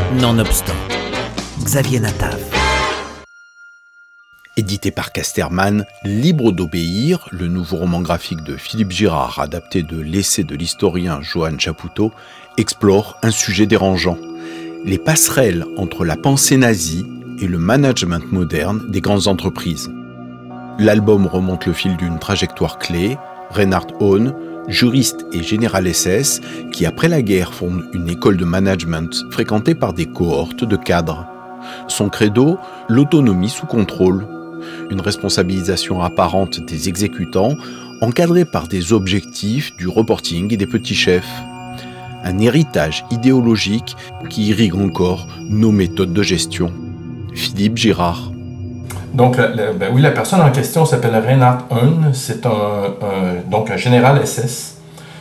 Nonobstant, Xavier Natav. Édité par Casterman, Libre d'obéir, le nouveau roman graphique de Philippe Girard, adapté de l'essai de l'historien Johan Chapoutot, explore un sujet dérangeant: les passerelles entre la pensée nazie et le management moderne des grandes entreprises. L'album remonte le fil d'une trajectoire clé: Reinhard Ohn, juriste et général SS, qui après la guerre fonde une école de management fréquentée par des cohortes de cadres. Son credo, l'autonomie sous contrôle. Une responsabilisation apparente des exécutants, encadrée par des objectifs, du reporting et des petits chefs. Un héritage idéologique qui irrigue encore nos méthodes de gestion. Philippe Girard. Donc, la personne en question s'appelle Reinhard Ohn. C'est un général SS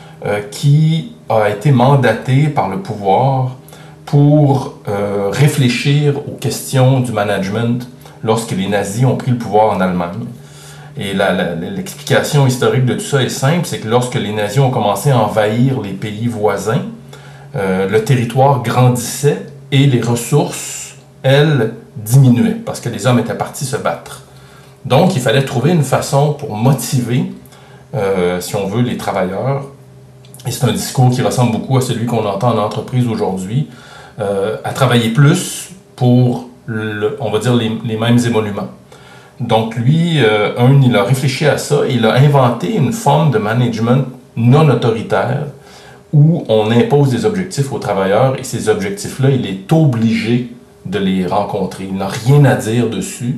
qui a été mandaté par le pouvoir pour réfléchir aux questions du management lorsque les nazis ont pris le pouvoir en Allemagne. Et l'explication historique de tout ça est simple, c'est que lorsque les nazis ont commencé à envahir les pays voisins, le territoire grandissait et les ressources, elles, diminuaient parce que les hommes étaient partis se battre. Donc, il fallait trouver une façon pour motiver, si on veut, les travailleurs. Et c'est un discours qui ressemble beaucoup à celui qu'on entend en entreprise aujourd'hui, à travailler plus pour on va dire les mêmes émoluments. Donc lui, il a réfléchi à ça, il a inventé une forme de management non autoritaire où on impose des objectifs aux travailleurs et ces objectifs-là, il est obligé de les rencontrer. Il n'a rien à dire dessus.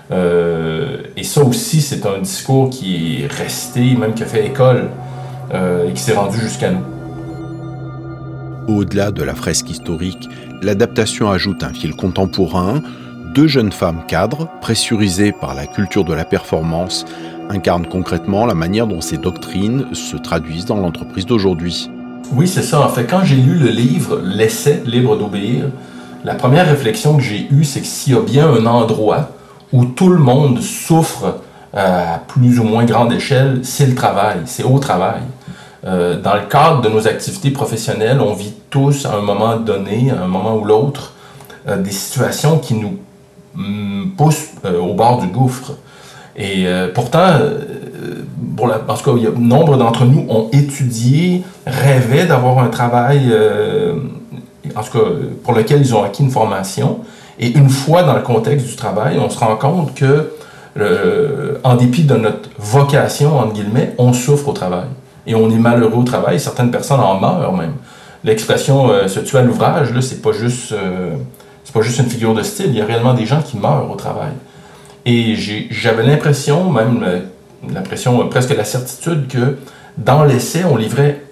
Et ça aussi, c'est un discours qui est resté, même qui a fait école et qui s'est rendu jusqu'à nous. Au-delà de la fresque historique, l'adaptation ajoute un fil contemporain. 2 jeunes femmes cadres, pressurisées par la culture de la performance, incarnent concrètement la manière dont ces doctrines se traduisent dans l'entreprise d'aujourd'hui. Oui, c'est ça. En fait, quand j'ai lu le livre, l'essai Libre d'obéir, la première réflexion que j'ai eue, c'est que s'il y a bien un endroit où tout le monde souffre à plus ou moins grande échelle, c'est le travail, c'est au travail. Dans le cadre de nos activités professionnelles, on vit tous à un moment donné, à un moment ou l'autre, des situations qui nous poussent au bord du gouffre. Et pourtant, en tout cas, nombre d'entre nous ont étudié, rêvaient d'avoir un travail, en tout cas, pour lequel ils ont acquis une formation. Et une fois dans le contexte du travail, on se rend compte que, en dépit de notre vocation, entre guillemets, on souffre au travail. Et on est malheureux au travail, certaines personnes en meurent même. L'expression se tuer à l'ouvrage, là, c'est pas juste une figure de style, il y a réellement des gens qui meurent au travail. Et j'avais l'impression, presque la certitude que dans l'essai, on livrait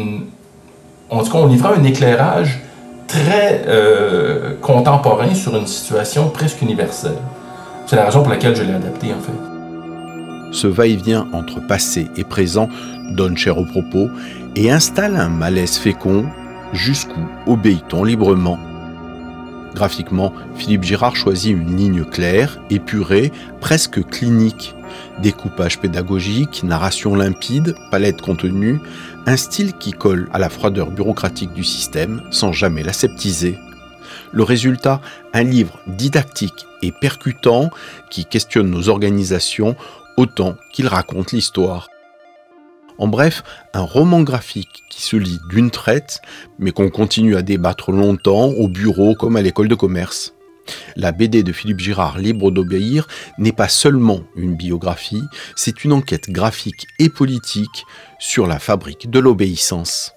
un éclairage très contemporain sur une situation presque universelle. C'est la raison pour laquelle je l'ai adapté, en fait. Ce va-et-vient entre passé et présent donne chair aux propos et installe un malaise fécond. Jusqu'où obéit-on librement ? Graphiquement, Philippe Girard choisit une ligne claire, épurée, presque clinique. Découpage pédagogique, narration limpide, palette contenue, un style qui colle à la froideur bureaucratique du système sans jamais l'aseptiser. Le résultat, un livre didactique et percutant qui questionne nos organisations autant qu'il raconte l'histoire. En bref, un roman graphique qui se lit d'une traite, mais qu'on continue à débattre longtemps au bureau comme à l'école de commerce. La BD de Philippe Girard, Libre d'obéir, n'est pas seulement une biographie, c'est une enquête graphique et politique sur la fabrique de l'obéissance.